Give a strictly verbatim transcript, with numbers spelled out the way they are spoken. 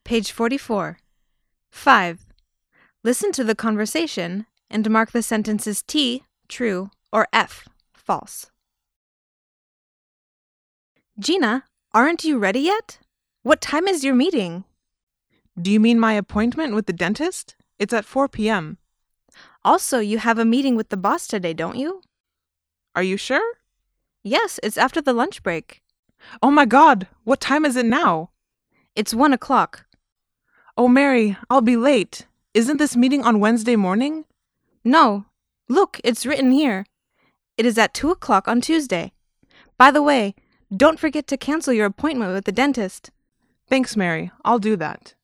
Page forty-four. five. Listen to the conversation and mark the sentences T, true, or F, false. Gina, aren't you ready yet? What time is your meeting? Do you mean my appointment with the dentist? It's at four p.m. Also, you have a meeting with the boss today, don't you? Are you sure? Yes, it's after the lunch break. Oh my God, what time is it now? It's one o'clock. Oh, Mary, I'll be late. Isn't this meeting on Wednesday morning? No. Look, it's written here. It is at two o'clock on Tuesday. By the way, don't forget to cancel your appointment with the dentist. Thanks, Mary. I'll do that.